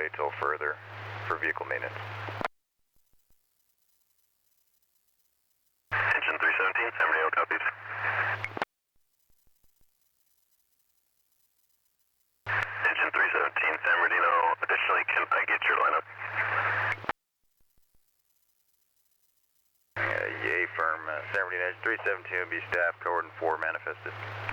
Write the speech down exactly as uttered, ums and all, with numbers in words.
wait till further for vehicle maintenance. Engine three seventeen, San Bernardino copies. Engine three seventeen, San Bernardino, additionally, can I get your lineup? Uh, yay, firm. Uh, San Bernardino three seventeen will be staff, coordinate four manifested.